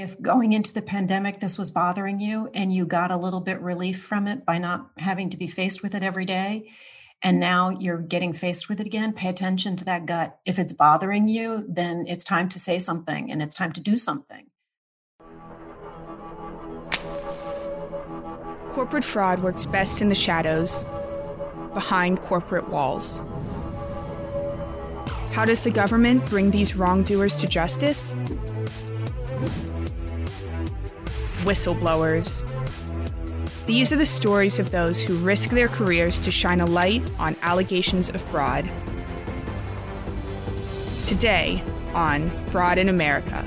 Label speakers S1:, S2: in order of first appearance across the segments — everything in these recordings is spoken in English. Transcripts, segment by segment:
S1: If going into the pandemic, this was bothering you and you got a little bit relief from it by not having to be faced with it every day, and now you're getting faced with it again, pay attention to that gut. If it's bothering you, then it's time to say something and it's time to do something.
S2: Corporate fraud works best in the shadows, behind corporate walls. How does the government bring these wrongdoers to justice? Whistleblowers. These are the stories of those who risk their careers to shine a light on allegations of fraud. Today on Fraud in America.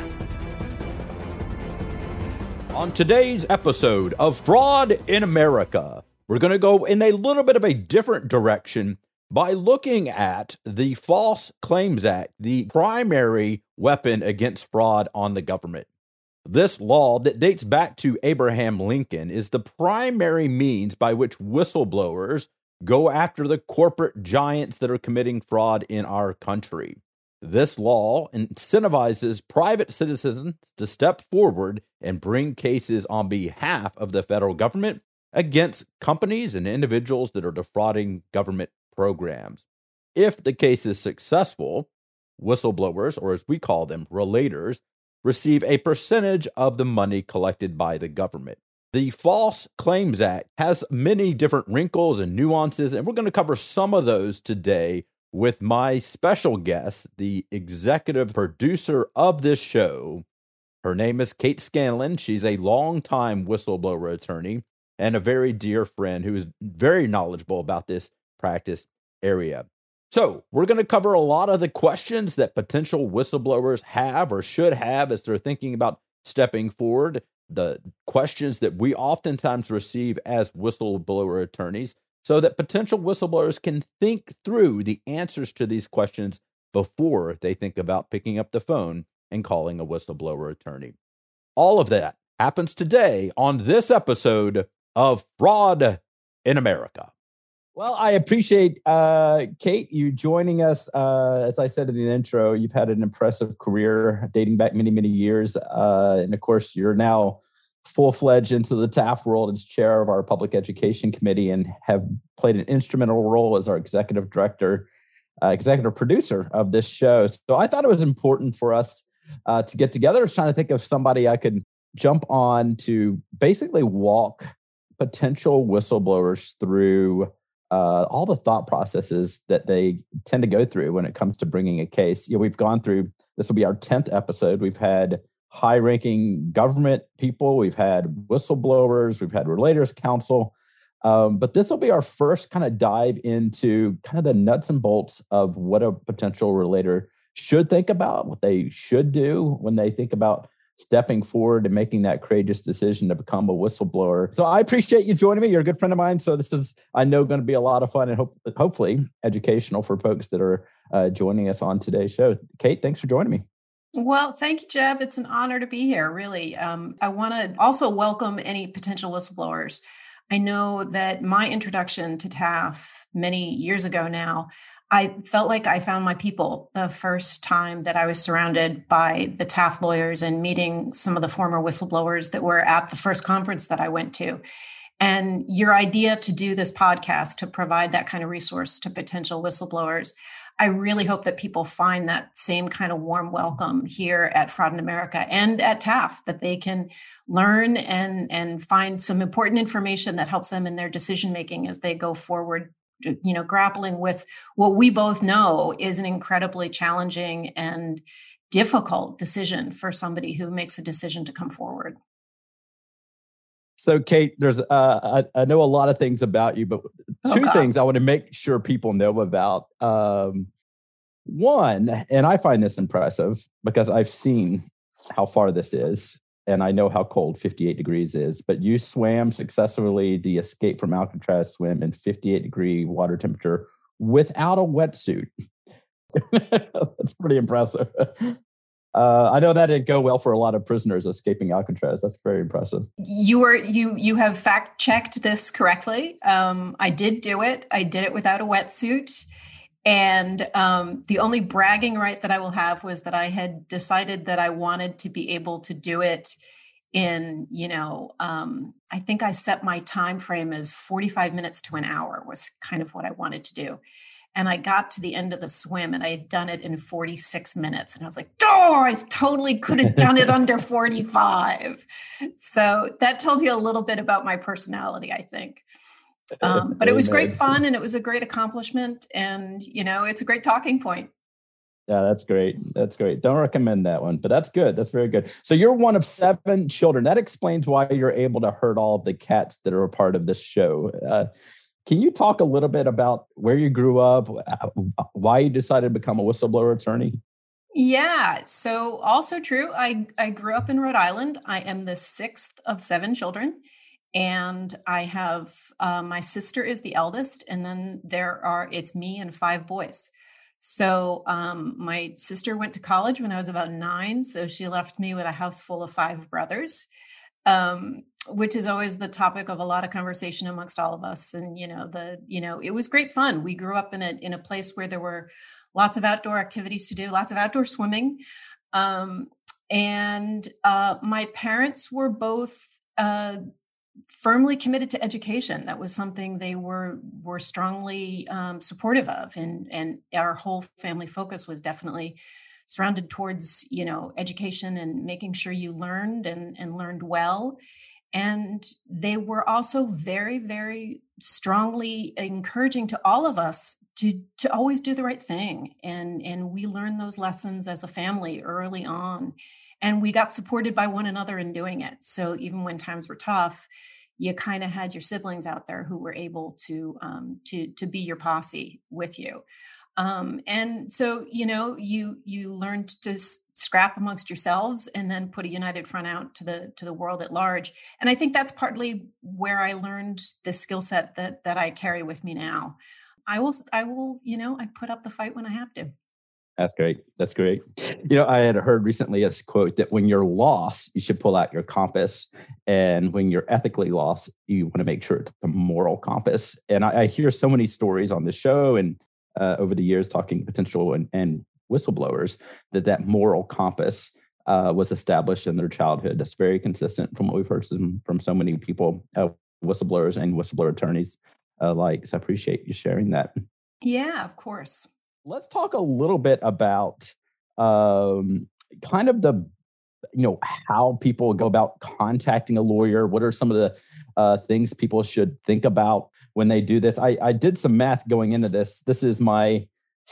S3: On today's episode of Fraud in America, we're going to go in a little bit of a different direction by looking at the False Claims Act, the primary weapon against fraud on the government. This law that dates back to Abraham Lincoln is the primary means by which whistleblowers go after the corporate giants that are committing fraud in our country. This law incentivizes private citizens to step forward and bring cases on behalf of the federal government against companies and individuals that are defrauding government programs. If the case is successful, whistleblowers, or as we call them, relators, receive a percentage of the money collected by the government. The False Claims Act has many different wrinkles and nuances, and we're going to cover some of those today with my special guest, the executive producer of this show. Her name is Kate Scanlon. She's a longtime whistleblower attorney and a very dear friend who is very knowledgeable about this practice area. So we're going to cover a lot of the questions that potential whistleblowers have or should have as they're thinking about stepping forward, the questions that we oftentimes receive as whistleblower attorneys, so that potential whistleblowers can think through the answers to these questions before they think about picking up the phone and calling a whistleblower attorney. All of that happens today on this episode of Fraud in America.
S4: Well, I appreciate, Kate, you joining us. As I said in the intro, you've had an impressive career dating back many, many years. And of course, you're now full-fledged into the TAF world as chair of our public education committee and have played an instrumental role as our executive director, executive producer of this show. So I thought it was important for us to get together. I was trying to think of somebody I could jump on to basically walk potential whistleblowers through all the thought processes that they tend to go through when it comes to bringing a case. You know, we've gone through, this will be our 10th episode. We've had high-ranking government people. We've had whistleblowers. We've had relators counsel. But this will be our first kind of dive into kind of the nuts and bolts of what a potential relator should think about, what they should do when they think about stepping forward and making that courageous decision to become a whistleblower. So I appreciate you joining me. You're a good friend of mine. So this is, I know, going to be a lot of fun and hopefully educational for folks that are joining us on today's show. Kate, thanks for joining me.
S1: Well, thank you, Jeb. It's an honor to be here, really. I want to also welcome any potential whistleblowers. I know that my introduction to TAF many years ago now, I felt like I found my people the first time that I was surrounded by the TAF lawyers and meeting some of the former whistleblowers that were at the first conference that I went to. And your idea to do this podcast to provide that kind of resource to potential whistleblowers, I really hope that people find that same kind of warm welcome here at Fraud in America and at TAF, that they can learn and find some important information that helps them in their decision-making as they go forward, you know, grappling with what we both know is an incredibly challenging and difficult decision for somebody who makes a decision to come forward.
S4: So, Kate, there's I know a lot of things about you, but two things I want to make sure people know about. One, and I find this impressive because I've seen how far this is, and I know how cold 58 degrees is, but you swam successfully the Escape from Alcatraz swim in 58-degree water temperature without a wetsuit. That's pretty impressive. I know that didn't go well for a lot of prisoners escaping Alcatraz. That's very impressive.
S1: You have fact checked this correctly. I did do it. I did it without a wetsuit. And the only bragging right that I will have was that I had decided that I wanted to be able to do it in, I think I set my time frame as 45 minutes to an hour was kind of what I wanted to do. And I got to the end of the swim and I had done it in 46 minutes. And I was like, oh, I totally could have done it under 45. So that tells you a little bit about my personality, I think. But it was great fun and it was a great accomplishment. And, it's a great talking point.
S4: Yeah, that's great. That's great. Don't recommend that one, but that's good. That's very good. So you're one of 7 children. That explains why you're able to herd all of the cats that are a part of this show. Can you talk a little bit about where you grew up, why you decided to become a whistleblower attorney?
S1: Yeah, so also true. I grew up in Rhode Island. I am the 6th of 7 children. And I have, my sister is the eldest, and then it's me and 5 boys. So my sister went to college when I was about 9. So she left me with a house full of 5 brothers. Which is always the topic of a lot of conversation amongst all of us. And, it was great fun. We grew up in a place where there were lots of outdoor activities to do, lots of outdoor swimming. And my parents were both firmly committed to education. That was something they were strongly supportive of. And our whole family focus was definitely surrounded towards, education and making sure you learned and learned well. And they were also very, very strongly encouraging to all of us to always do the right thing. And we learned those lessons as a family early on. And we got supported by one another in doing it. So even when times were tough, you kind of had your siblings out there who were able to be your posse with you. And so, you learned to scrap amongst yourselves and then put a united front out to the world at large. And I think that's partly where I learned the skill set that I carry with me now. I will, I put up the fight when I have to.
S4: That's great. That's great. I had heard recently this quote that when you're lost, you should pull out your compass. And when you're ethically lost, you want to make sure it's a moral compass. And I hear so many stories on the show and over the years talking potential and whistleblowers that moral compass was established in their childhood. That's very consistent from what we've heard from so many people, whistleblowers and whistleblower attorneys alike. So I appreciate you sharing that.
S1: Yeah, of course.
S4: Let's talk a little bit about kind of the, how people go about contacting a lawyer. What are some of the things people should think about when they do this? I did some math going into this. This is my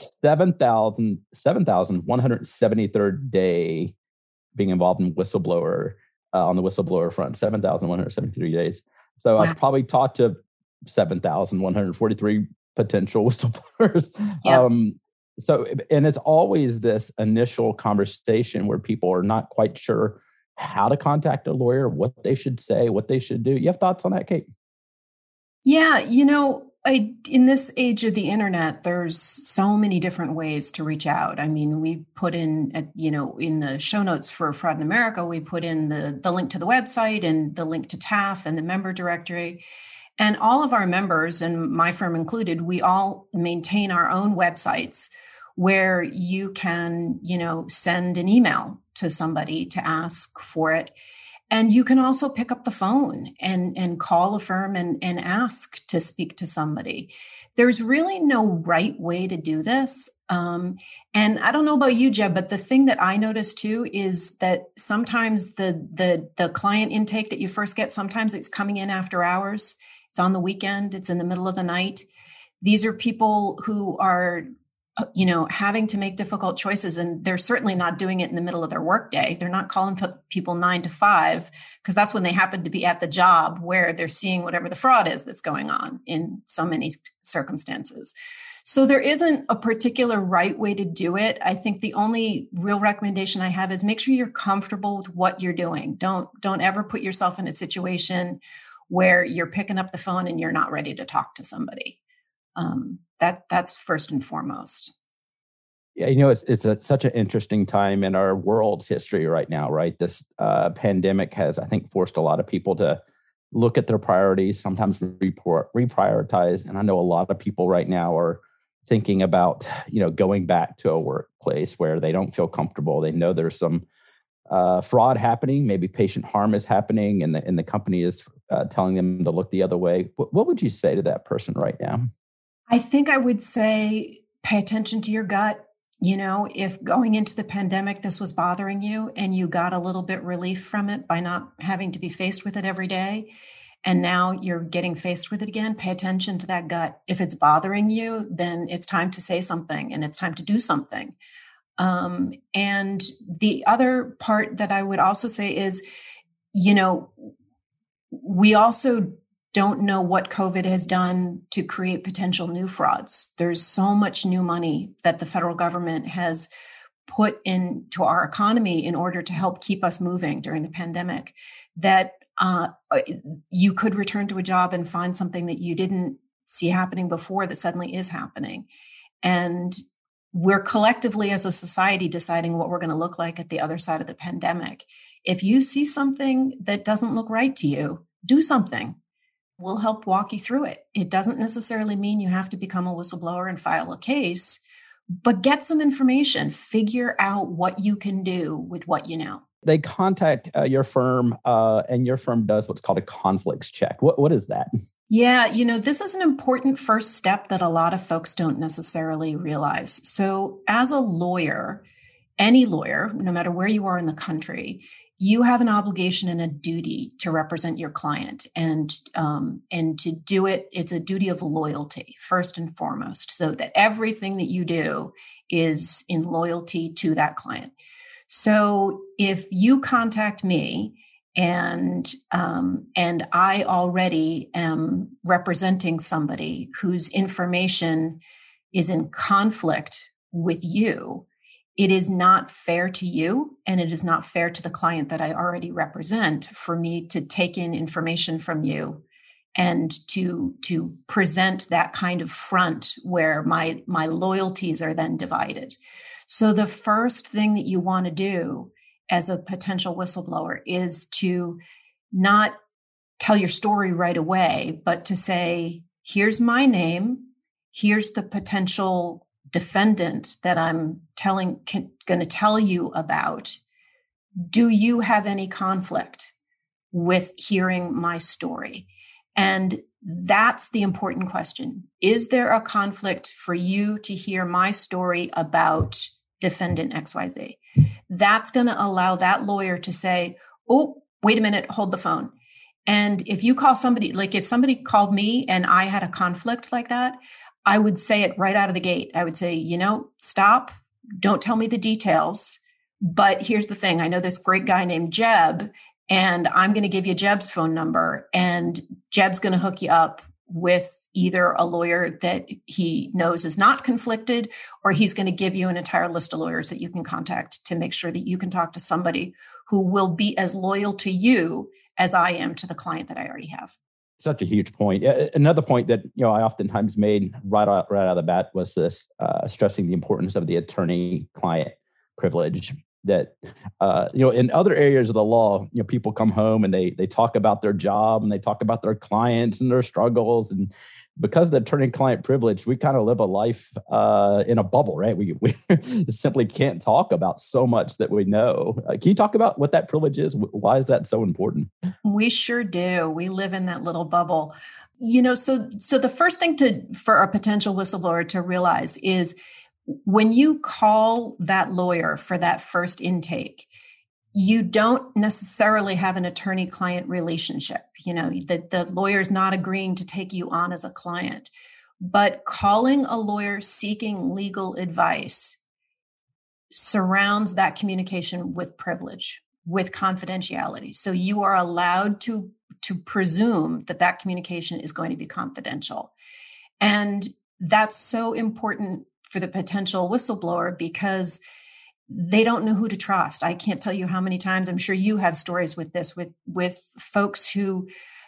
S4: 7,173rd day being involved in whistleblower on the whistleblower front, 7,173 days. So wow. I've probably talked to 7,143 potential whistleblowers. Yep. And it's always this initial conversation where people are not quite sure how to contact a lawyer, what they should say, what they should do. You have thoughts on that, Kate?
S1: Yeah, in this age of the internet, there's so many different ways to reach out. I mean, we put in, in the show notes for Fraud in America, we put in the link to the website and the link to TAF and the member directory. And all of our members, and my firm included, we all maintain our own websites where you can, send an email to somebody to ask for it. And you can also pick up the phone and call a firm and ask to speak to somebody. There's really no right way to do this. And I don't know about you, Jeb, but the thing that I notice too is that sometimes the client intake that you first get, sometimes it's coming in after hours. It's on the weekend. It's in the middle of the night. These are people who are, having to make difficult choices, and they're certainly not doing it in the middle of their workday. They're not calling people 9 to 5 because that's when they happen to be at the job where they're seeing whatever the fraud is that's going on in so many circumstances. So there isn't a particular right way to do it. I think the only real recommendation I have is make sure you're comfortable with what you're doing. Don't ever put yourself in a situation where you're picking up the phone and you're not ready to talk to somebody. That's first and foremost.
S4: Yeah, it's such an interesting time in our world's history right now, right? This pandemic has, I think, forced a lot of people to look at their priorities, sometimes reprioritize. And I know a lot of people right now are thinking about, going back to a workplace where they don't feel comfortable. They know there's some fraud happening, maybe patient harm is happening, and the company is telling them to look the other way. What would you say to that person right now?
S1: I think I would say pay attention to your gut. If going into the pandemic, this was bothering you and you got a little bit relief from it by not having to be faced with it every day, and now you're getting faced with it again, pay attention to that gut. If it's bothering you, then it's time to say something and it's time to do something. And the other part that I would also say is, we also don't know what COVID has done to create potential new frauds. There's so much new money that the federal government has put into our economy in order to help keep us moving during the pandemic that you could return to a job and find something that you didn't see happening before that suddenly is happening. And we're collectively as a society deciding what we're going to look like at the other side of the pandemic. If you see something that doesn't look right to you, do something. We'll help walk you through it. It doesn't necessarily mean you have to become a whistleblower and file a case, but get some information, figure out what you can do with what you know.
S4: They contact your firm and your firm does what's called a conflicts check. What is that?
S1: Yeah, this is an important first step that a lot of folks don't necessarily realize. So as a lawyer, any lawyer, no matter where you are in the country, you have an obligation and a duty to represent your client. And to do it, it's a duty of loyalty, first and foremost, so that everything that you do is in loyalty to that client. So if you contact me and I already am representing somebody whose information is in conflict with you, it is not fair to you and it is not fair to the client that I already represent for me to take in information from you and to present that kind of front where my loyalties are then divided. So the first thing that you want to do as a potential whistleblower is to not tell your story right away, but to say, here's my name, here's the potential defendant that I'm going to tell you about. Do you have any conflict with hearing my story? And that's the important question. Is there a conflict for you to hear my story about defendant XYZ? That's going to allow that lawyer to say, oh, wait a minute, hold the phone. And if you call somebody, like if somebody called me and I had a conflict like that, I would say it right out of the gate. I would say, stop, don't tell me the details. But here's the thing. I know this great guy named Jeb, and I'm going to give you Jeb's phone number, and Jeb's going to hook you up with either a lawyer that he knows is not conflicted, or he's going to give you an entire list of lawyers that you can contact to make sure that you can talk to somebody who will be as loyal to you as I am to the client that I already have.
S4: Such a huge point. Another point that I oftentimes made right out of the bat was this stressing the importance of the attorney-client privilege. That in other areas of the law, people come home and they talk about their job and they talk about their clients and their struggles, and because of the attorney-client privilege, we kind of live a life in a bubble, right? We simply can't talk about so much that we know. Can you talk about what that privilege is? Why is that so important?
S1: We sure do. We live in that little bubble. So the first thing for a potential whistleblower to realize is when you call that lawyer for that first intake, you don't necessarily have an attorney-client relationship. The lawyer's not agreeing to take you on as a client. But calling a lawyer seeking legal advice surrounds that communication with privilege, with confidentiality. So you are allowed to presume that communication is going to be confidential. And that's so important for the potential whistleblower because they don't know who to trust. I can't tell you how many times, I'm sure you have stories with this, with folks who,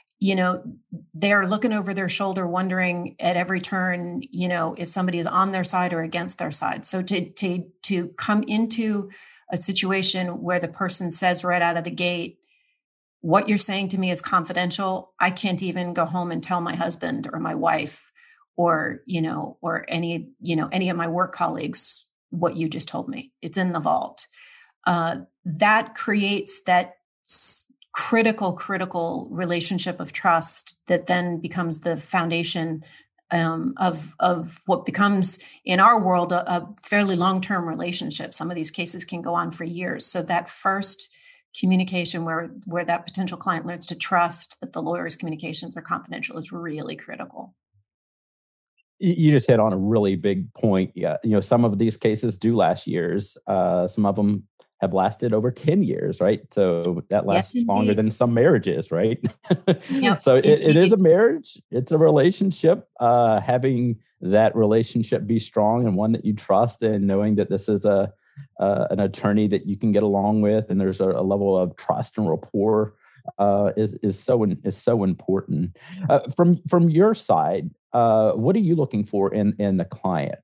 S1: they're looking over their shoulder, wondering at every turn, if somebody is on their side or against their side. So to come into a situation where the person says right out of the gate, what you're saying to me is confidential, I can't even go home and tell my husband or my wife or, or any of my work colleagues, what you just told me. It's in the vault. That creates that critical relationship of trust that then becomes the foundation of what becomes, in our world, a fairly long-term relationship. Some of these cases can go on for years. So that first communication where that potential client learns to trust that the lawyer's communications are confidential is really critical.
S4: You just hit on a really big point. Yeah, some of these cases do last years. Some of them have lasted over 10 years, right? So that lasts longer than some marriages, right?
S1: Yep.
S4: So it is a marriage. It's a relationship. Having that relationship be strong and one that you trust, and knowing that this is an attorney that you can get along with, and there's a level of trust and rapport is so important. From your side, what are you looking for in the client?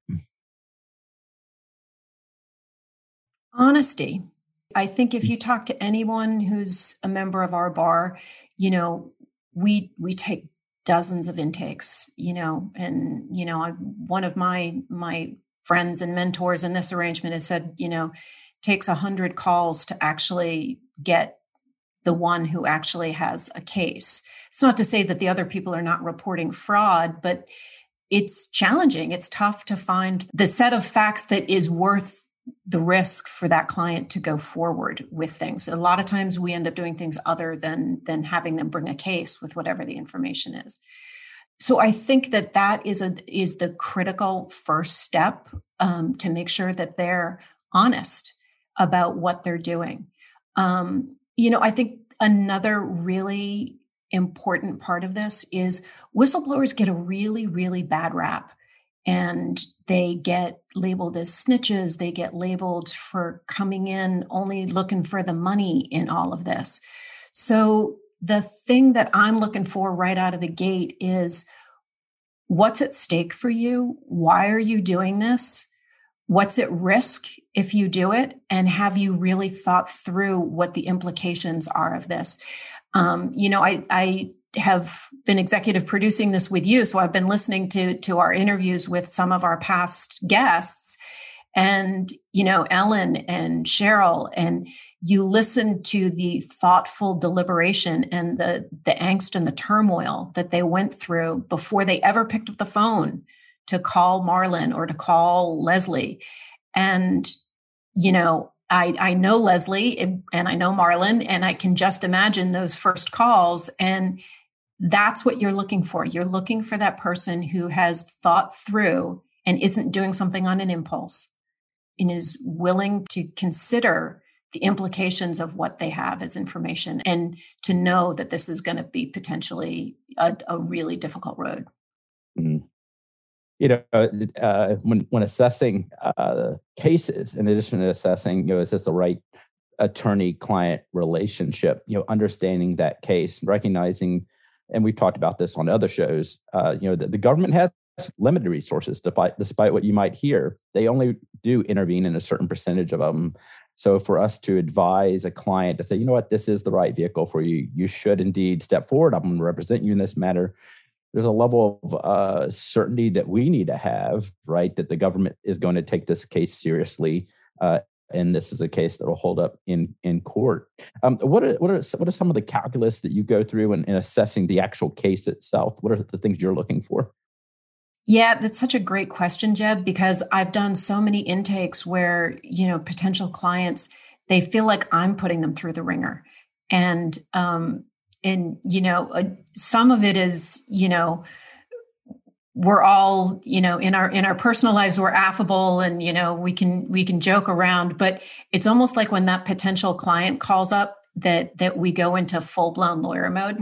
S1: Honesty. I think if you talk to anyone who's a member of our bar, we take dozens of intakes, and, one of my friends and mentors in this arrangement has said, takes 100 calls to actually get the one who actually has a case. It's not to say that the other people are not reporting fraud, but it's challenging. It's tough to find the set of facts that is worth the risk for that client to go forward with things. A lot of times we end up doing things other than having them bring a case with whatever the information is. So I think that is the critical first step to make sure that they're honest about what they're doing. I think another really important part of this is whistleblowers get a really, really bad rap. And they get labeled as snitches. They get labeled for coming in only looking for the money in all of this. So the thing that I'm looking for right out of the gate is, what's at stake for you? Why are you doing this? What's at risk if you do it? And have you really thought through what the implications are of this? I have been executive producing this with you. So I've been listening to our interviews with some of our past guests, and, Ellen and Cheryl, and you listen to the thoughtful deliberation and the angst and the turmoil that they went through before they ever picked up the phone to call Marlon or to call Leslie. And, I know Leslie and I know Marlon, and I can just imagine those first calls. And that's what you're looking for. You're looking for that person who has thought through and isn't doing something on an impulse and is willing to consider the implications of what they have as information, and to know that this is going to be potentially a really difficult road.
S4: Mm. When assessing cases, in addition to assessing, is this the right attorney-client relationship, understanding that case, recognizing, and we've talked about this on other shows, that the government has limited resources, despite what you might hear. They only do intervene in a certain percentage of them. So for us to advise a client to say, you know what, this is the right vehicle for you, you should indeed step forward, I'm going to represent you in this matter. There's a level of certainty that we need to have, right, that the government is going to take this case seriously, and this is a case that will hold up in court. What are some of the calculus that you go through in assessing the actual case itself? What are the things you're looking for?
S1: Yeah, that's such a great question, Jeb, because I've done so many intakes where, potential clients, they feel like I'm putting them through the ringer. And some of it is, we're all, in our personal lives, we're affable and, we can joke around, but it's almost like when that potential client calls up that we go into full-blown lawyer mode,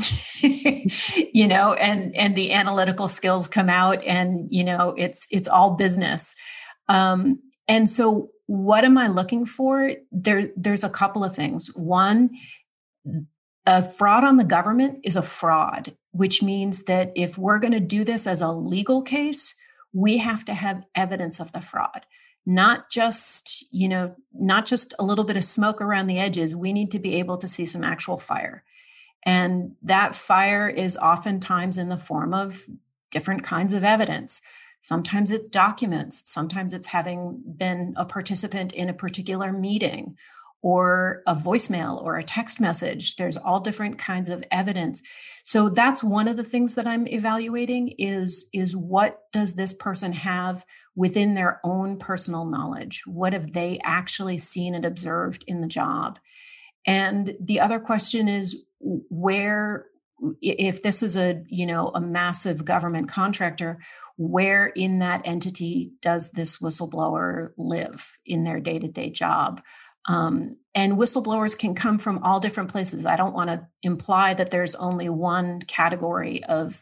S1: and the analytical skills come out, and, it's all business. And so what am I looking for? There's a couple of things. One, a fraud on the government is a fraud, which means that if we're going to do this as a legal case, we have to have evidence of the fraud, not just a little bit of smoke around the edges. We need to be able to see some actual fire. And that fire is oftentimes in the form of different kinds of evidence. Sometimes it's documents. Sometimes it's having been a participant in a particular meeting or a voicemail or a text message. There's all different kinds of evidence. So that's one of the things that I'm evaluating is what does this person have within their own personal knowledge? What have they actually seen and observed in the job? And the other question is where, if this is a massive government contractor, where in that entity does this whistleblower live in their day-to-day job? And whistleblowers can come from all different places. I don't want to imply that there's only one category of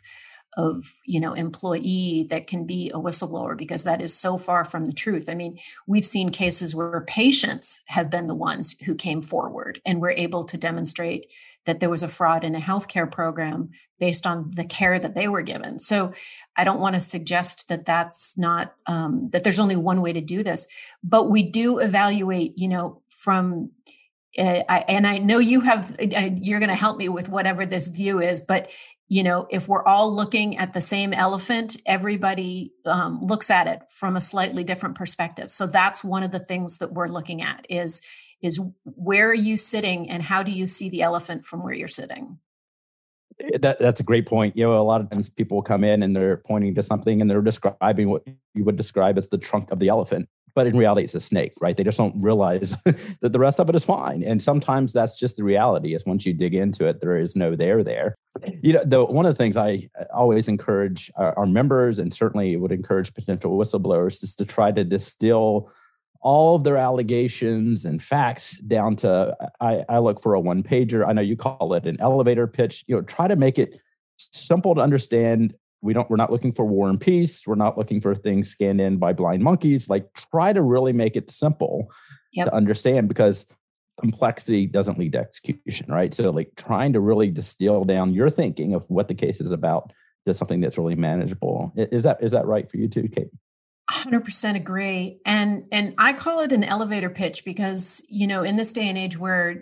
S1: employee that can be a whistleblower, because that is so far from the truth. I mean, we've seen cases where patients have been the ones who came forward and were able to demonstrate that there was a fraud in a healthcare program based on the care that they were given. So I don't want to suggest that that's not, that there's only one way to do this, but we do evaluate, from, and I know you're going to help me with whatever this view is, but if we're all looking at the same elephant, everybody looks at it from a slightly different perspective. So that's one of the things that we're looking at is where are you sitting and how do you see the elephant from where you're sitting?
S4: That's a great point. A lot of times people come in and they're pointing to something and they're describing what you would describe as the trunk of the elephant. But in reality, it's a snake, right? They just don't realize that the rest of it is fine. And sometimes that's just the reality is once you dig into it, there is no there there. One of the things I always encourage our members, and certainly would encourage potential whistleblowers, is to try to distill all of their allegations and facts down to, I look for a one-pager. I know you call it an elevator pitch. Try to make it simple to understand. We're not looking for war and peace. We're not looking for things scanned in by blind monkeys. Like, try to really make it simple to understand, because complexity doesn't lead to execution, right? So like trying to really distill down your thinking of what the case is about to something that's really manageable. Is that right for you too, Kate?
S1: 100% agree. And I call it an elevator pitch because, in this day and age where,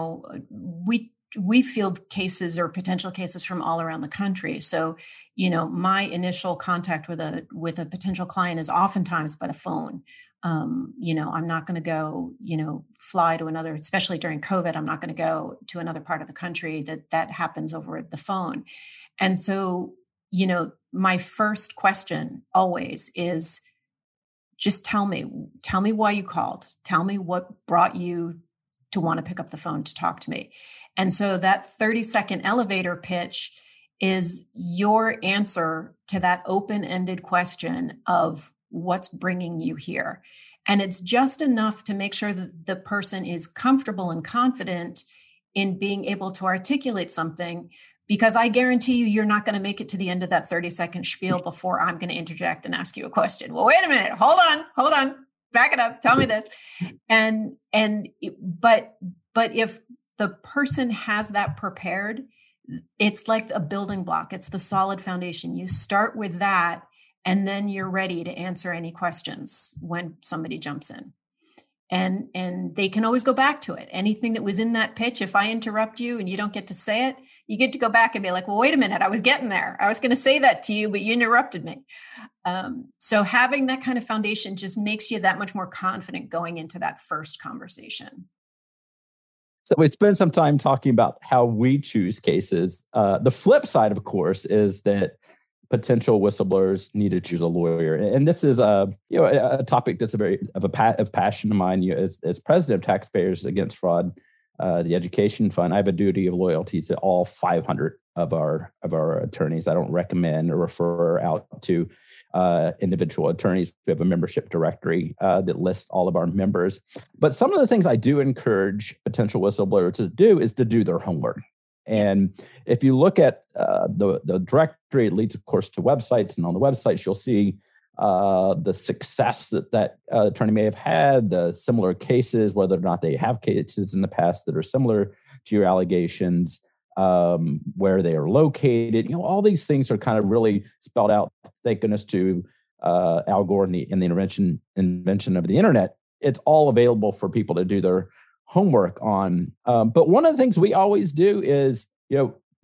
S1: we field cases or potential cases from all around the country. So, my initial contact with a potential client is oftentimes by the phone. I'm not going to go, fly to another, especially during COVID, I'm not going to go to another part of the country. That happens over the phone. And so, my first question always is, just tell me why you called. Tell me what brought you to want to pick up the phone to talk to me. And so that 30-second elevator pitch is your answer to that open-ended question of what's bringing you here. And it's just enough to make sure that the person is comfortable and confident in being able to articulate something, because I guarantee you're not going to make it to the end of that 30-second spiel before I'm going to interject and ask you a question. Well, wait a minute. Hold on. Back it up. Tell me this. But if the person has that prepared, it's like a building block. It's the solid foundation. You start with that, and then you're ready to answer any questions when somebody jumps in. And they can always go back to it. Anything that was in that pitch, if I interrupt you and you don't get to say it, you get to go back and be like, well, wait a minute, I was getting there. I was going to say that to you, but you interrupted me. So having that kind of foundation just makes you that much more confident going into that first conversation.
S4: So we spent some time talking about how we choose cases. The flip side, of course, is that potential whistleblowers need to choose a lawyer, and this is a topic that's of passion of mine. As president of Taxpayers Against Fraud, the education fund, I have a duty of loyalty to all 500 of our attorneys. I don't recommend or refer out to individual attorneys. We have a membership directory that lists all of our members. But some of the things I do encourage potential whistleblowers to do is to do their homework. And if you look at the directory, it leads, of course, to websites. And on the websites, you'll see the success that attorney may have had, the similar cases, whether or not they have cases in the past that are similar to your allegations, where they are located. All these things are kind of really spelled out. Thank goodness to Al Gore and the invention of the internet. It's all available for people to do their homework on. But one of the things we always do is,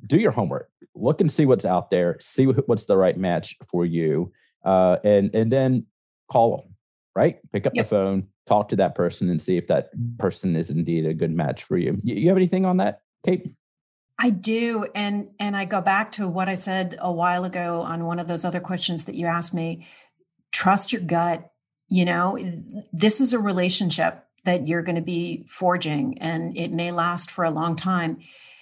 S4: do your homework, look and see what's out there, see what's the right match for you, and then call them, right? Pick up the phone, talk to that person, and see if that person is indeed a good match for you. You have anything on that, Kate?
S1: I do. And I go back to what I said a while ago on one of those other questions that you asked me. Trust your gut. This is a relationship that you're going to be forging, and it may last for a long time.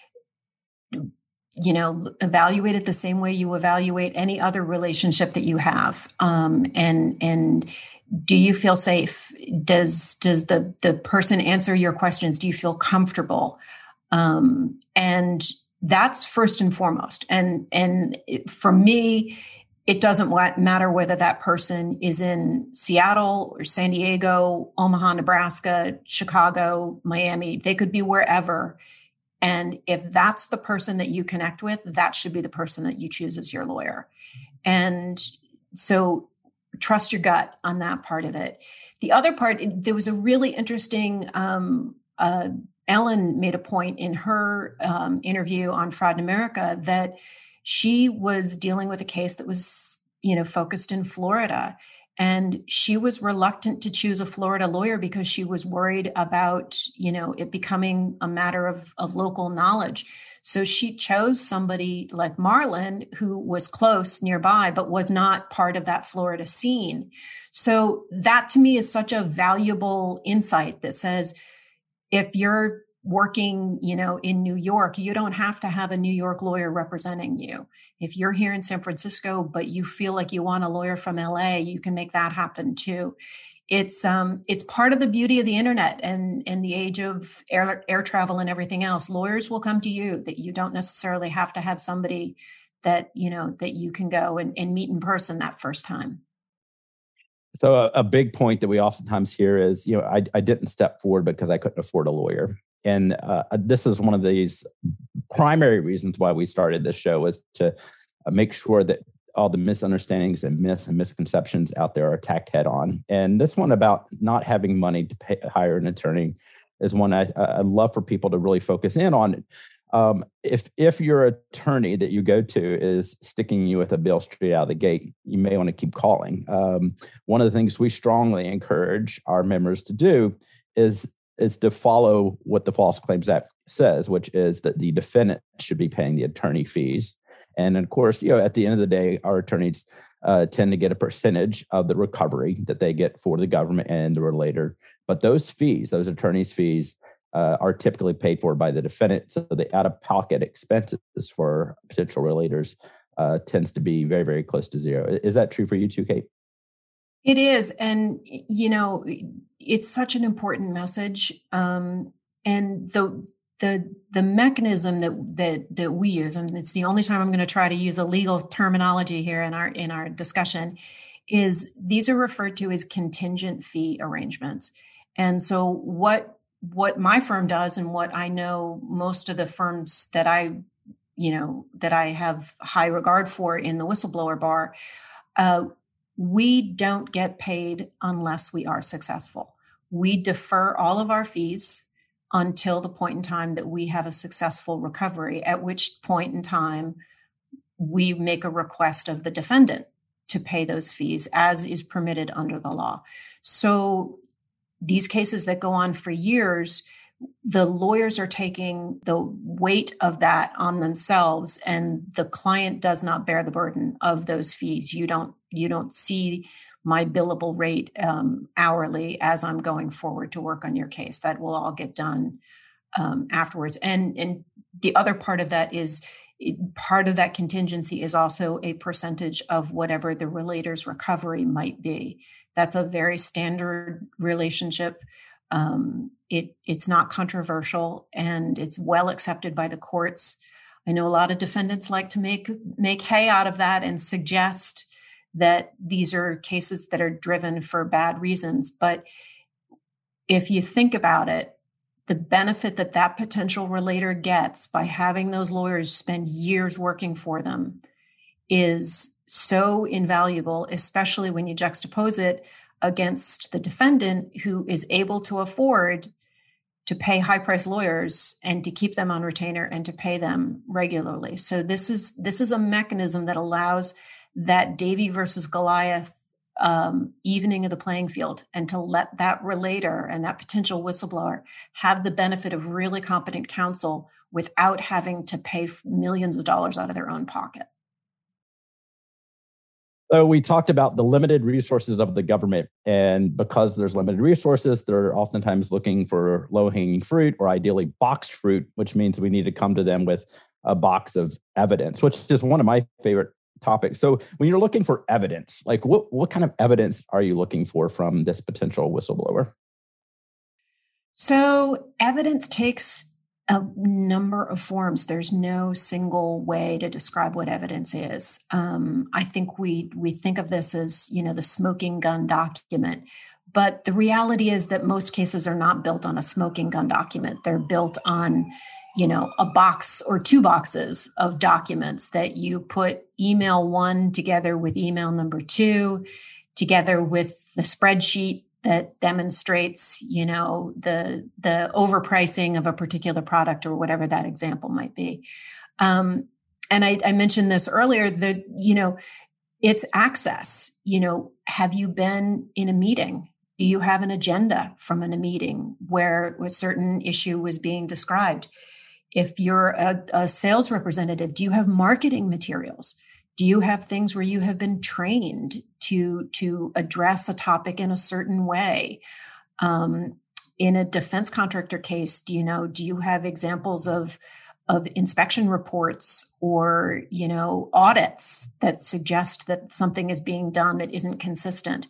S1: Evaluate it the same way you evaluate any other relationship that you have. And do you feel safe? Does the person answer your questions? Do you feel comfortable? And that's first and foremost. And for me, it doesn't matter whether that person is in Seattle or San Diego, Omaha, Nebraska, Chicago, Miami. They could be wherever. And if that's the person that you connect with, that should be the person that you choose as your lawyer. And so trust your gut on that part of it. The other part, there was a really interesting, Ellen made a point in her interview on Fraud in America that she was dealing with a case that was, focused in Florida. And she was reluctant to choose a Florida lawyer because she was worried about, it becoming a matter of local knowledge. So she chose somebody like Marlon, who was close nearby, but was not part of that Florida scene. So that to me is such a valuable insight that says, if you're working, in New York, you don't have to have a New York lawyer representing you. If you're here in San Francisco, but you feel like you want a lawyer from LA, you can make that happen too. It's part of the beauty of the internet and the age of air travel and everything else. Lawyers will come to you, that you don't necessarily have to have somebody that, that you can go and meet in person that first time.
S4: So a big point that we oftentimes hear is, I didn't step forward because I couldn't afford a lawyer. And this is one of these primary reasons why we started this show, was to make sure that all the misunderstandings and myths and misconceptions out there are attacked head on. And this one about not having money to hire an attorney is one I'd love for people to really focus in on. If your attorney that you go to is sticking you with a bill straight out of the gate, you may want to keep calling. One of the things we strongly encourage our members to do is to follow what the False Claims Act says, which is that the defendant should be paying the attorney fees. And of course, at the end of the day, our attorneys tend to get a percentage of the recovery that they get for the government and the relator. But those fees, those attorney's fees, are typically paid for by the defendant. So the out-of-pocket expenses for potential relators tends to be very, very close to zero. Is that true for you too, Kate?
S1: It is. And, it's such an important message. And the mechanism that we use, and it's the only time I'm going to try to use a legal terminology here in our discussion, is these are referred to as contingent fee arrangements. And so what my firm does, and what I know most of the firms that I have high regard for in the whistleblower bar, we don't get paid unless we are successful. We defer all of our fees until the point in time that we have a successful recovery, at which point in time we make a request of the defendant to pay those fees as is permitted under the law. So these cases that go on for years, the lawyers are taking the weight of that on themselves, and the client does not bear the burden of those fees. You don't see my billable rate hourly as I'm going forward to work on your case. That will all get done afterwards. And the other part of that is, part of that contingency is also a percentage of whatever the relator's recovery might be. That's a very standard relationship. It's not controversial, and it's well accepted by the courts. I know a lot of defendants like to make hay out of that and suggest that these are cases that are driven for bad reasons. But if you think about it, the benefit that potential relator gets by having those lawyers spend years working for them is so invaluable, especially when you juxtapose it against the defendant, who is able to afford to pay high priced lawyers and to keep them on retainer and to pay them regularly. So this is a mechanism that allows that Davy versus Goliath evening of the playing field, and to let that relator and that potential whistleblower have the benefit of really competent counsel without having to pay millions of dollars out of their own pocket.
S4: So we talked about the limited resources of the government, and because there's limited resources, they're oftentimes looking for low-hanging fruit, or ideally boxed fruit, which means we need to come to them with a box of evidence, which is one of my favorite topics. So when you're looking for evidence, like what kind of evidence are you looking for from this potential whistleblower?
S1: So evidence takes a number of forms. There's no single way to describe what evidence is. I think we think of this as, the smoking gun document, but the reality is that most cases are not built on a smoking gun document. They're built on, a box or two boxes of documents that you put email one together with email number two, together with the spreadsheet that demonstrates, the overpricing of a particular product or whatever that example might be. And I mentioned this earlier that, it's access. Have you been in a meeting? Do you have an agenda from a meeting where a certain issue was being described? If you're a sales representative, do you have marketing materials? Do you have things where you have been trained to address a topic in a certain way? In a defense contractor case, do you have examples of inspection reports or, audits that suggest that something is being done that isn't consistent?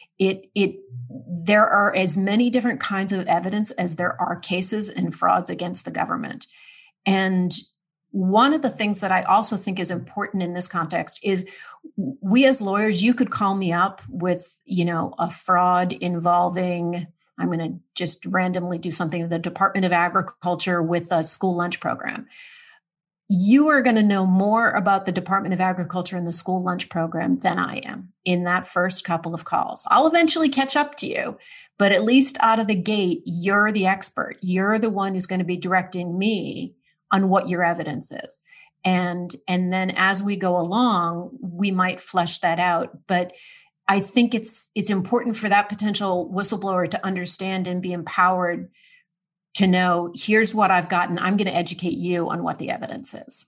S1: There are as many different kinds of evidence as there are cases and frauds against the government. And one of the things that I also think is important in this context is we as lawyers, you could call me up with, a fraud involving, I'm going to just randomly do something with the Department of Agriculture with a school lunch program. You are going to know more about the Department of Agriculture and the school lunch program than I am in that first couple of calls. I'll eventually catch up to you, but at least out of the gate, you're the expert. You're the one who's going to be directing me on what your evidence is. And then as we go along, we might flesh that out. But I think it's important for that potential whistleblower to understand and be empowered to know, here's what I've gotten. I'm going to educate you on what the evidence is.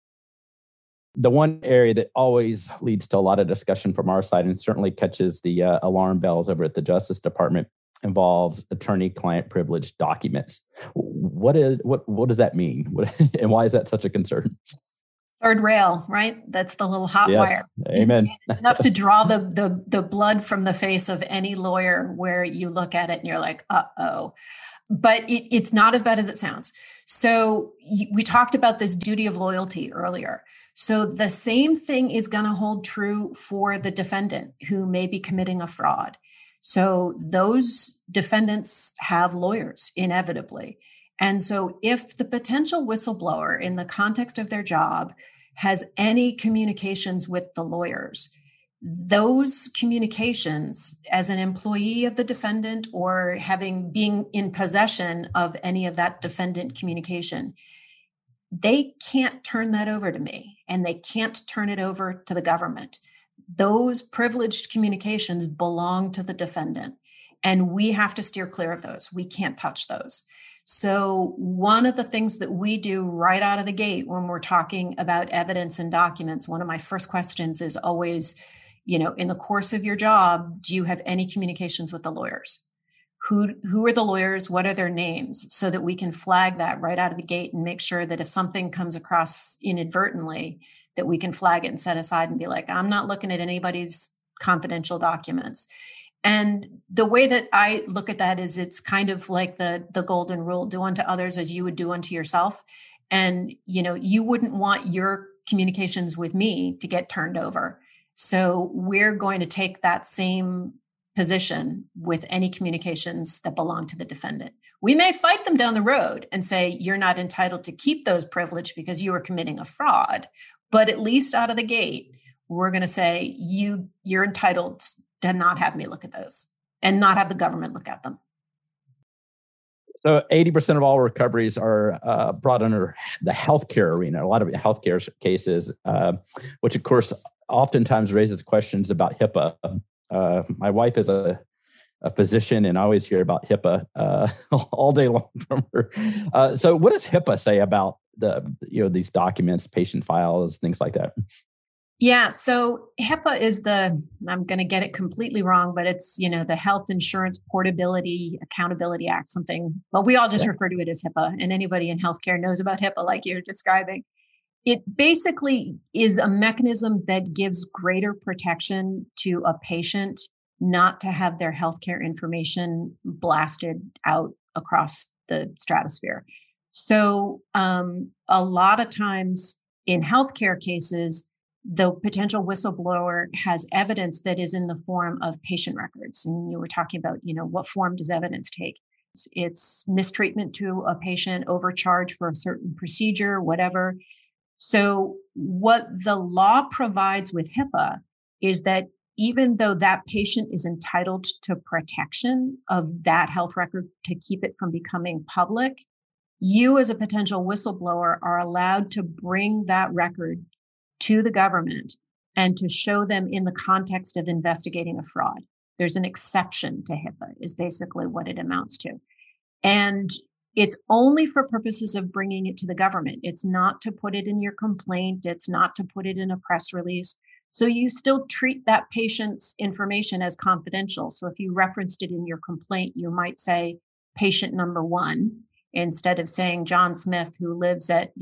S4: The one area that always leads to a lot of discussion from our side and certainly catches the alarm bells over at the Justice Department involves attorney-client privilege documents. What does that mean? And why is that such a concern?
S1: Third rail, right? That's the little hot wire.
S4: Amen.
S1: Enough to draw the blood from the face of any lawyer where you look at it and you're like, uh-oh. But it's not as bad as it sounds. So we talked about this duty of loyalty earlier. So the same thing is going to hold true for the defendant who may be committing a fraud. So those defendants have lawyers inevitably. And so if the potential whistleblower in the context of their job has any communications with the lawyers, those communications as an employee of the defendant or being in possession of any of that defendant communication, they can't turn that over to me and they can't turn it over to the government. Those privileged communications belong to the defendant, and we have to steer clear of those. We can't touch those. So one of the things that we do right out of the gate when we're talking about evidence and documents, one of my first questions is always, in the course of your job, do you have any communications with the lawyers? Who are the lawyers? What are their names? So that we can flag that right out of the gate and make sure that if something comes across inadvertently, that we can flag it and set aside and be like, I'm not looking at anybody's confidential documents. And the way that I look at that is it's kind of like the golden rule, do unto others as you would do unto yourself. And, you wouldn't want your communications with me to get turned over. So we're going to take that same position with any communications that belong to the defendant. We may fight them down the road and say, you're not entitled to keep those privileged because you are committing a fraud. But at least out of the gate, we're going to say you're entitled to not have me look at those and not have the government look at them.
S4: So 80% of all recoveries are brought under the healthcare arena, a lot of healthcare cases, which of course oftentimes raises questions about HIPAA. My wife is a physician, and I always hear about HIPAA all day long from her. So what does HIPAA say about these documents, patient files, things like that?
S1: Yeah. So HIPAA is I'm going to get it completely wrong, but it's, the Health Insurance Portability Accountability Act, something. Well, we all just refer to it as HIPAA, and anybody in healthcare knows about HIPAA, like you're describing. It basically is a mechanism that gives greater protection to a patient not to have their healthcare information blasted out across the stratosphere. So a lot of times in healthcare cases, the potential whistleblower has evidence that is in the form of patient records. And you were talking about, what form does evidence take? It's mistreatment to a patient, overcharge for a certain procedure, whatever. So what the law provides with HIPAA is that even though that patient is entitled to protection of that health record to keep it from becoming public, you as a potential whistleblower are allowed to bring that record to the government and to show them in the context of investigating a fraud. There's an exception to HIPAA is basically what it amounts to. And it's only for purposes of bringing it to the government. It's not to put it in your complaint. It's not to put it in a press release. So you still treat that patient's information as confidential. So if you referenced it in your complaint, you might say patient number 1, instead of saying John Smith, who lives at,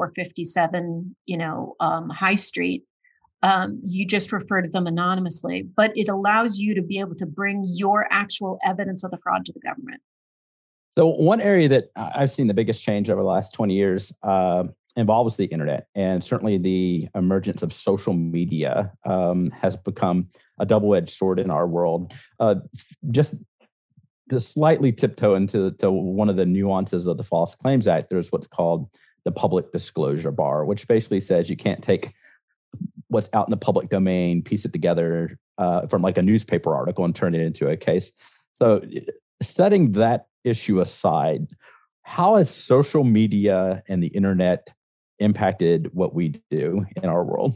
S1: 457, High Street. You just refer to them anonymously, but it allows you to be able to bring your actual evidence of the fraud to the government.
S4: So one area that I've seen the biggest change over the last 20 years involves the internet, and certainly the emergence of social media has become a double-edged sword in our world. Just to slightly tiptoe into one of the nuances of the False Claims Act, there's what's called the public disclosure bar, which basically says you can't take what's out in the public domain, piece it together from like a newspaper article and turn it into a case. So setting that issue aside, how has social media and the internet impacted what we do in our world?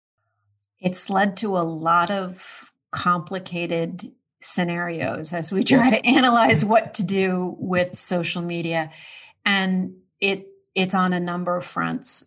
S1: It's led to a lot of complicated scenarios as we try to analyze what to do with social media. And it's on a number of fronts.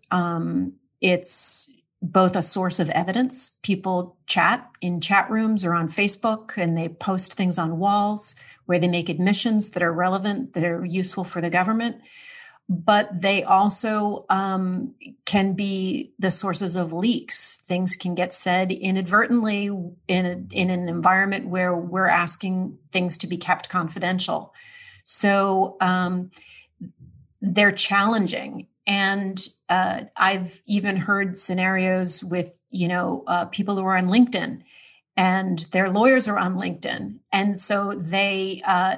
S1: It's both a source of evidence. People chat in chat rooms or on Facebook, and they post things on walls where they make admissions that are relevant, that are useful for the government. But they also can be the sources of leaks. Things can get said inadvertently in an environment where we're asking things to be kept confidential. So they're challenging. And I've even heard scenarios with, people who are on LinkedIn and their lawyers are on LinkedIn. And so they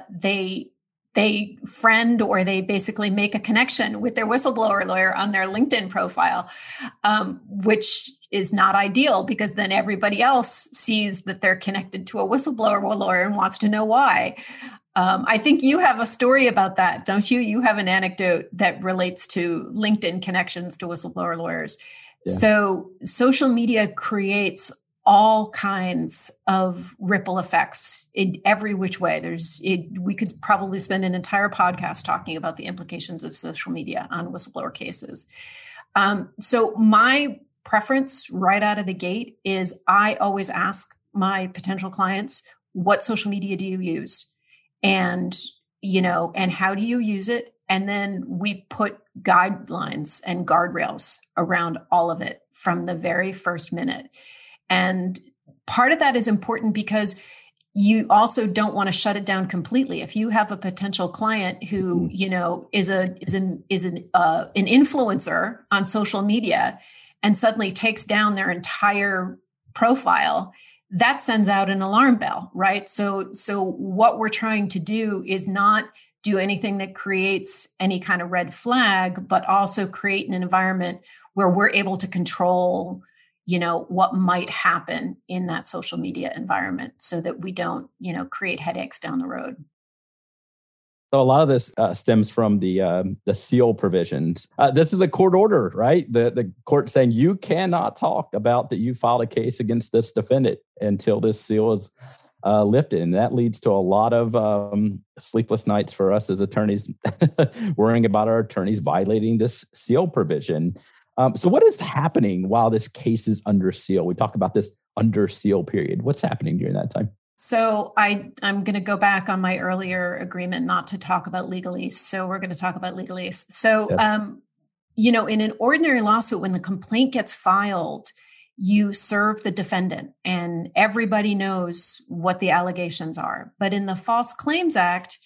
S1: friend or they basically make a connection with their whistleblower lawyer on their LinkedIn profile, which is not ideal because then everybody else sees that they're connected to a whistleblower lawyer and wants to know why. I think you have a story about that, don't you? You have an anecdote that relates to LinkedIn connections to whistleblower lawyers. Yeah. So social media creates all kinds of ripple effects in every which way. We could probably spend an entire podcast talking about the implications of social media on whistleblower cases. So my preference right out of the gate is I always ask my potential clients, what social media do you use? And how do you use it? And then we put guidelines and guardrails around all of it from the very first minute. And part of that is important because you also don't want to shut it down completely. If you have a potential client who, is an influencer on social media and suddenly takes down their entire profile, that sends out an alarm bell, right? So what we're trying to do is not do anything that creates any kind of red flag, but also create an environment where we're able to control what might happen in that social media environment so that we don't, create headaches down the road.
S4: So a lot of this stems from the seal provisions. This is a court order, right? The court saying you cannot talk about that you filed a case against this defendant until this seal is lifted. And that leads to a lot of sleepless nights for us as attorneys, worrying about our attorneys violating this seal provision. So what is happening while this case is under seal? We talk about this under seal period. What's happening during that time?
S1: So I'm going to go back on my earlier agreement not to talk about legalese. So we're going to talk about legalese. So, yes. In an ordinary lawsuit, when the complaint gets filed, you serve the defendant and everybody knows what the allegations are. But in the False Claims Act,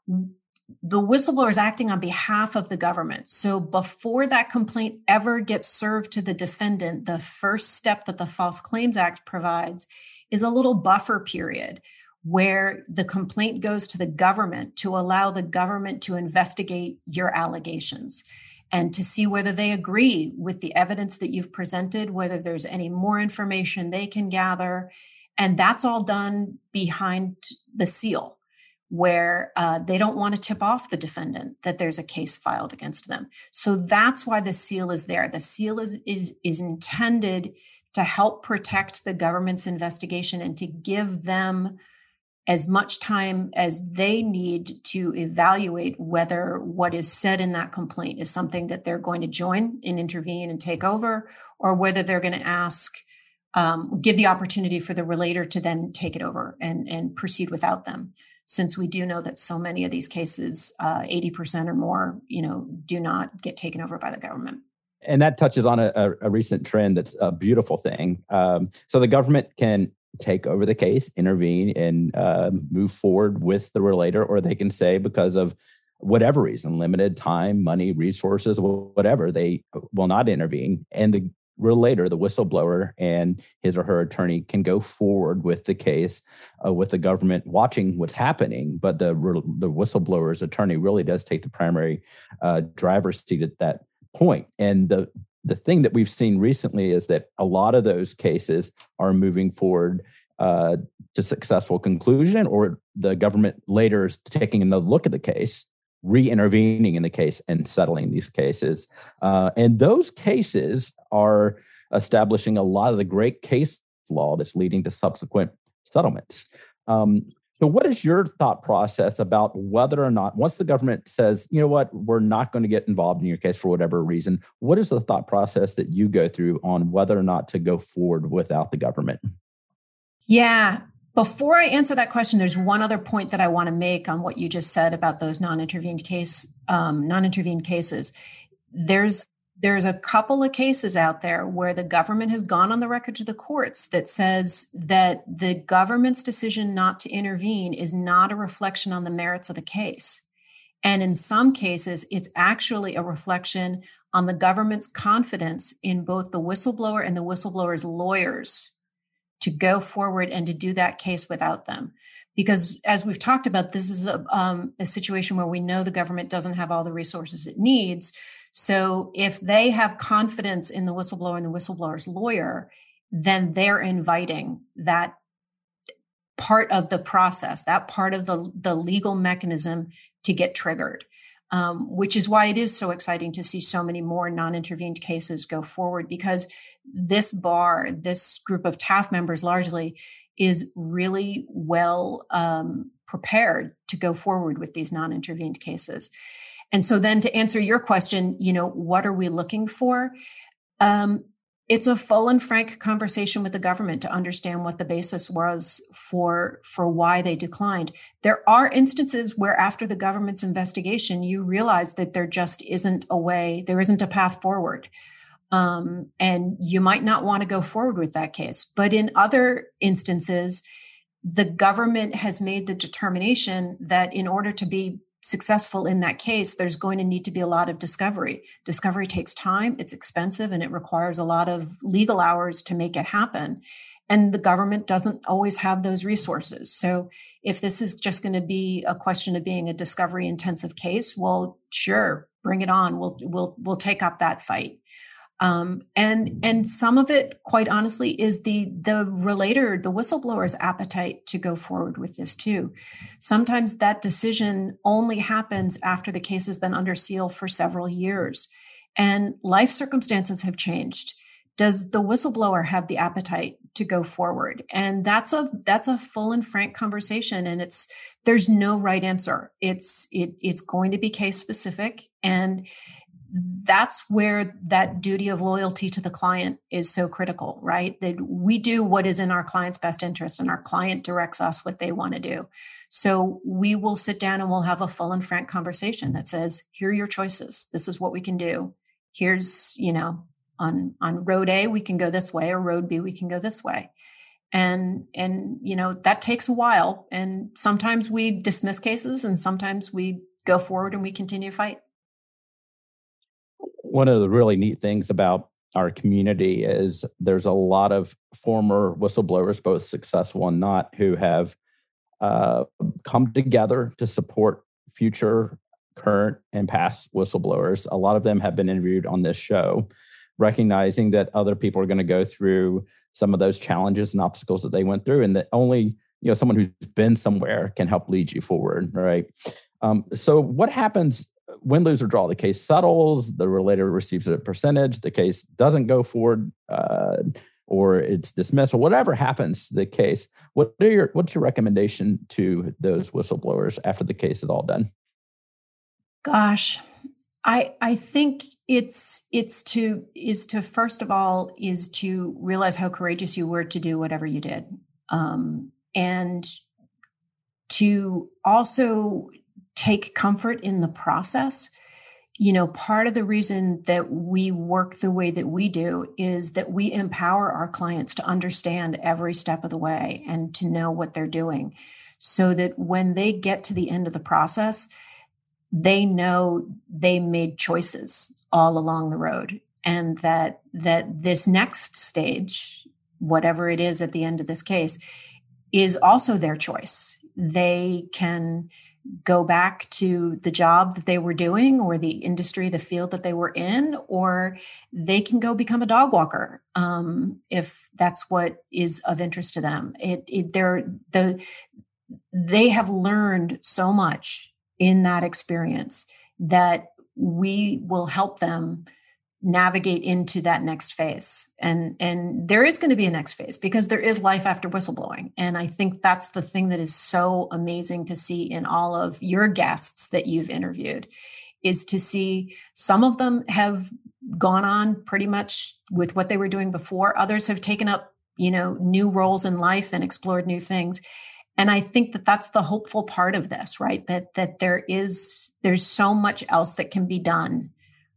S1: the whistleblower is acting on behalf of the government. So before that complaint ever gets served to the defendant, the first step that the False Claims Act provides is a little buffer period where the complaint goes to the government to allow the government to investigate your allegations and to see whether they agree with the evidence that you've presented, whether there's any more information they can gather. And that's all done behind the seal, where they don't want to tip off the defendant that there's a case filed against them. So that's why the seal is there. The seal is intended to help protect the government's investigation and to give them as much time as they need to evaluate whether what is said in that complaint is something that they're going to join and intervene and take over, or whether they're going to ask, give the opportunity for the relator to then take it over and proceed without them. Since we do know that so many of these cases, 80% or more, do not get taken over by the government.
S4: And that touches on a recent trend that's a beautiful thing. So the government can take over the case, intervene, and move forward with the relator, or they can say, because of whatever reason, limited time, money, resources, whatever, they will not intervene. And the relator, the whistleblower, and his or her attorney can go forward with the case with the government watching what's happening. But the whistleblower's attorney really does take the primary driver's seat at that point. And the thing that we've seen recently is that a lot of those cases are moving forward to successful conclusion, or the government later is taking another look at the case, re-intervening in the case and settling these cases. And those cases are establishing a lot of the great case law that's leading to subsequent settlements. So what is your thought process about whether or not, once the government says, you know what, we're not going to get involved in your case for whatever reason, what is the thought process that you go through on whether or not to go forward without the government?
S1: Yeah. Before I answer that question, there's one other point that I want to make on what you just said about those non-intervened cases. There's a couple of cases out there where the government has gone on the record to the courts that says that the government's decision not to intervene is not a reflection on the merits of the case. And in some cases, it's actually a reflection on the government's confidence in both the whistleblower and the whistleblower's lawyers to go forward and to do that case without them. Because as we've talked about, this is a situation where we know the government doesn't have all the resources it needs. So if they have confidence in the whistleblower and the whistleblower's lawyer, then they're inviting that part of the process, that part of the legal mechanism to get triggered, which is why it is so exciting to see so many more non-intervened cases go forward, because this bar, this group of TAF members largely, is really well prepared to go forward with these non-intervened cases. And so then to answer your question, what are we looking for? It's a full and frank conversation with the government to understand what the basis was for why they declined. There are instances where after the government's investigation, you realize that there just isn't a way, there isn't a path forward. And you might not want to go forward with that case. But in other instances, the government has made the determination that in order to be successful in that case, there's going to need to be a lot of discovery. Discovery takes time, it's expensive, and it requires a lot of legal hours to make it happen. And the government doesn't always have those resources. So if this is just going to be a question of being a discovery intensive case, well, sure, bring it on. We'll take up that fight. And some of it, quite honestly, is the relator, the whistleblower's appetite to go forward with this too. Sometimes that decision only happens after the case has been under seal for several years, and life circumstances have changed. Does the whistleblower have the appetite to go forward? And that's a full and frank conversation. And there's no right answer. It's going to be case specific, and that's where that duty of loyalty to the client is so critical, right? That we do what is in our client's best interest, and our client directs us what they want to do. So we will sit down and we'll have a full and frank conversation that says, here are your choices. This is what we can do. Here's, on road A, we can go this way, or road B, we can go this way. And that takes a while. And sometimes we dismiss cases, and sometimes we go forward and we continue to fight.
S4: One of the really neat things about our community is there's a lot of former whistleblowers, both successful and not, who have come together to support future, current, and past whistleblowers. A lot of them have been interviewed on this show, recognizing that other people are going to go through some of those challenges and obstacles that they went through, and that only someone who's been somewhere can help lead you forward, right? So what happens win, lose, or draw? The case settles, the relator receives a percentage, the case doesn't go forward, or it's dismissed, or whatever happens to the case. What's your recommendation to those whistleblowers after the case is all done?
S1: Gosh, I think is to first of all is to realize how courageous you were to do whatever you did, and to also take comfort in the process. Part of the reason that we work the way that we do is that we empower our clients to understand every step of the way and to know what they're doing, so that when they get to the end of the process, they know they made choices all along the road, and that this next stage, whatever it is at the end of this case, is also their choice. They can go back to the job that they were doing, or the industry, the field that they were in, or they can go become a dog walker, if that's what is of interest to them. They have learned so much in that experience that we will help them navigate into that next phase. And there is going to be a next phase, because there is life after whistleblowing. And I think that's the thing that is so amazing to see in all of your guests that you've interviewed, is to see some of them have gone on pretty much with what they were doing before. Others have taken up, new roles in life and explored new things. And I think that that's the hopeful part of this, right? That there's so much else that can be done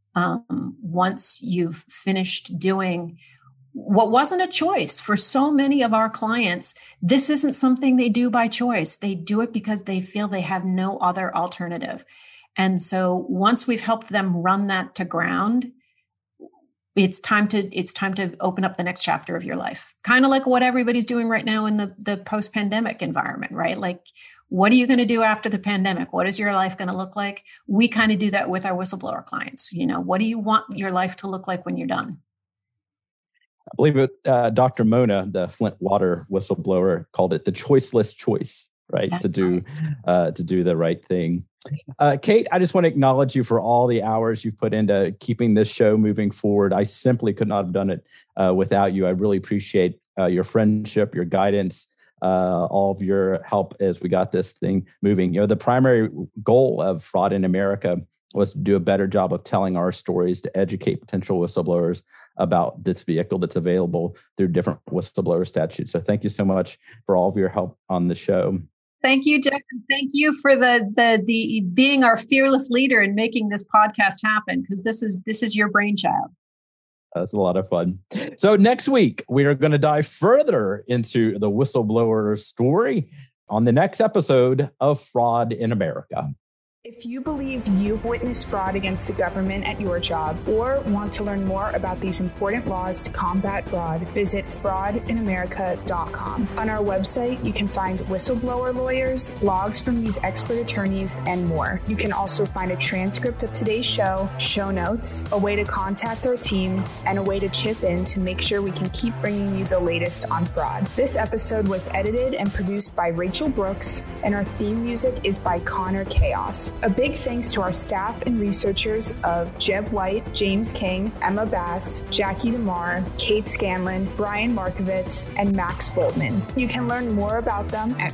S1: once you've finished doing what wasn't a choice for so many of our clients. This isn't something they do by choice. They do it because they feel they have no other alternative. And so once we've helped them run that to ground, it's time to open up the next chapter of your life. Kind of like what everybody's doing right now in the post-pandemic environment, right? Like, what are you going to do after the pandemic? What is your life going to look like? We kind of do that with our whistleblower clients. What do you want your life to look like when you're done?
S4: I believe it, Dr. Mona, the Flint Water whistleblower, called it the choiceless choice, right?
S1: That's
S4: to do the right thing. Kate, I just want to acknowledge you for all the hours you've put into keeping this show moving forward. I simply could not have done it without you. I really appreciate your friendship, your guidance, all of your help as we got this thing moving. The primary goal of Fraud in America was to do a better job of telling our stories, to educate potential whistleblowers about this vehicle that's available through different whistleblower statutes. So thank you so much for all of your help on the show.
S1: Thank you, Jeff. And thank you for the being our fearless leader in making this podcast happen, because this is your brainchild.
S4: That's a lot of fun. So next week, we are going to dive further into the whistleblower story on the next episode of Fraud in America.
S2: If you believe you've witnessed fraud against the government at your job or want to learn more about these important laws to combat fraud, visit fraudinamerica.com. On our website, you can find whistleblower lawyers, blogs from these expert attorneys, and more. You can also find a transcript of today's show notes, a way to contact our team, and a way to chip in to make sure we can keep bringing you the latest on fraud. This episode was edited and produced by Rachel Brooks, and our theme music is by Connor Chaos. A big thanks to our staff and researchers of Jeb White, James King, Emma Bass, Jackie DeMar, Kate Scanlon, Brian Markovitz, and Max Boltman. You can learn more about them at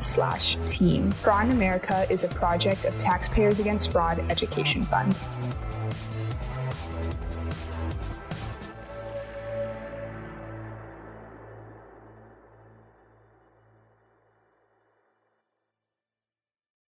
S2: fraudinamerica.com/team. Fraud in America is a project of Taxpayers Against Fraud Education Fund.